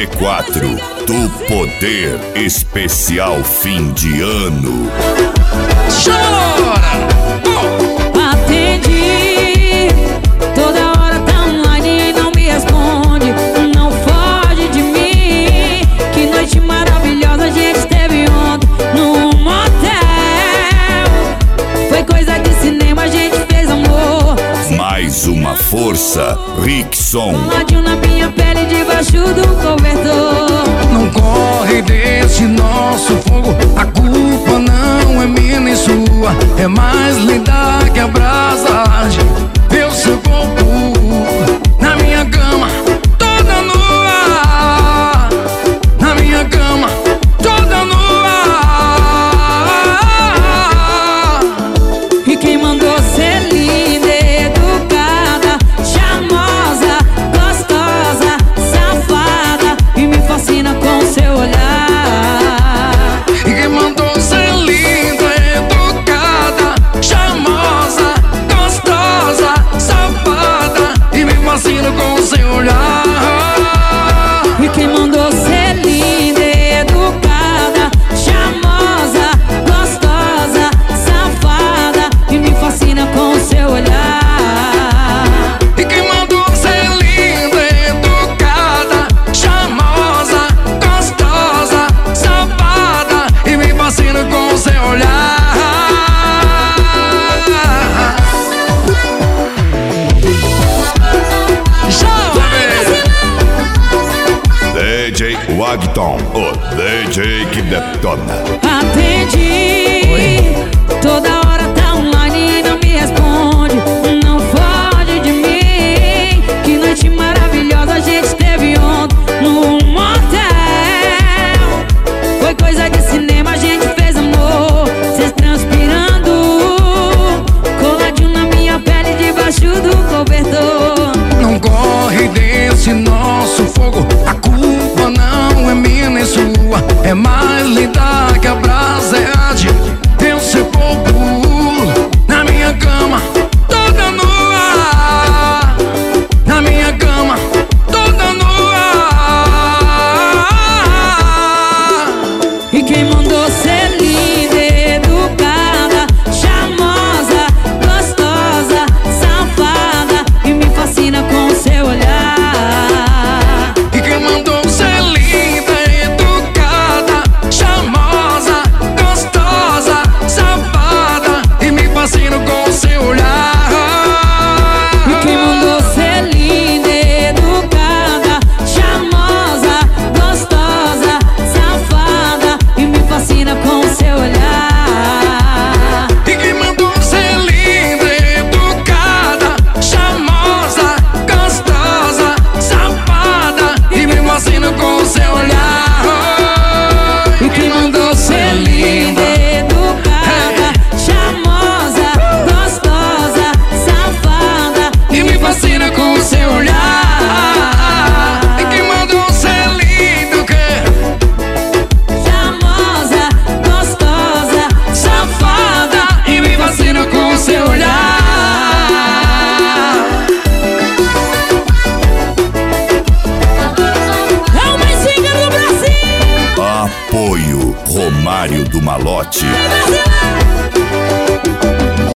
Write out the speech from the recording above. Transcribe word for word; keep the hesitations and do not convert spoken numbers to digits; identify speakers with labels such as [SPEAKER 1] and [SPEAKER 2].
[SPEAKER 1] G quatro do Poder Especial Fim de Ano.
[SPEAKER 2] Chora!
[SPEAKER 3] Atendi, toda hora tá online e não me responde. Não foge de mim, que noite maravilhosa a gente teve ontem num motel. Foi coisa de cinema, a gente fez amor.
[SPEAKER 1] Mais uma força, Rickson.
[SPEAKER 3] Ódio na minha pele debaixo do cobertor.
[SPEAKER 2] Não corre desse nosso fogo, a culpa não é minha nem sua. É mais linda que a brasa arde, eu seu corpo na minha cama, toda nua. Na minha cama, toda nua.
[SPEAKER 3] E quem mandou ser linda, educada, charmosa, gostosa, safada, e me fascina com seu olhar.
[SPEAKER 2] E quem mandou ser linda, educada, charmosa, gostosa, safada, e me fascina com seu olhar.
[SPEAKER 3] E quem mandou ser linda, educada, charmosa, gostosa, safada, e me fascina com seu olhar.
[SPEAKER 2] E quem mandou ser linda, educada, charmosa, gostosa, safada, e me fascina com seu olhar.
[SPEAKER 1] D J Wagton, o D J que detona.
[SPEAKER 3] Atendi, toda hora tá online e não me responde. Não foge de mim, que noite maravilhosa a gente teve ontem num motel. Foi coisa de cinema, a gente fez amor. Cês transpirando, coladinho na minha pele debaixo do cobertor.
[SPEAKER 2] Não corre desse nosso fogo, a culpa não é minha nem sua. É mais linda que a brasa arde, eu seu corpo na minha cama, toda nua. Na minha cama, toda nua.
[SPEAKER 3] E quem mandou ser linda, educada, charmosa, gostosa, safada, e me fascina com seu olhar.
[SPEAKER 2] E quem mandou ser linda, educada, charmosa, gostosa, safada, e me fascina com seu olhar.
[SPEAKER 3] E quem mandou ser linda, educada, charmosa, gostosa, safada, e me fascina com seu olhar.
[SPEAKER 2] E quem mandou ser linda, educada, charmosa, gostosa, safada, e me fascina com seu olhar.
[SPEAKER 3] E quem mandou ser linda, educada, charmosa, gostosa, safada,
[SPEAKER 2] E me fascina com seu olhar. E quem mandou ser linda, o quê?
[SPEAKER 3] charmosa, gostosa,
[SPEAKER 2] Safada, e me fascina com seu olhar.
[SPEAKER 3] é o mais siga do Brasil.
[SPEAKER 1] Apoio Romário do Malote.